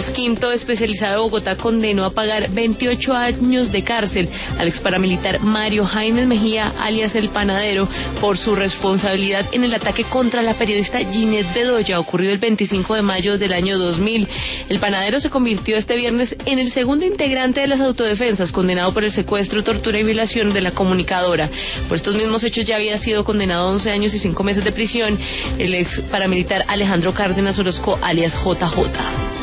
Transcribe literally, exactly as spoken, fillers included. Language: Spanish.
juez quinto especializado de Bogotá condenó a pagar veintiocho años de cárcel al ex paramilitar Mario Jaime Mejía, alias El Panadero, por su responsabilidad en el ataque contra la periodista Ginette Bedoya, ocurrido el veinticinco de mayo del año dos mil. El Panadero se convirtió este viernes en el segundo integrante de las autodefensas condenado por el secuestro, tortura y violación de la comunicadora. Por estos mismos hechos ya había sido condenado a once años y cinco meses de prisión el ex paramilitar Alejandro Cárdenas Orozco, alias J J.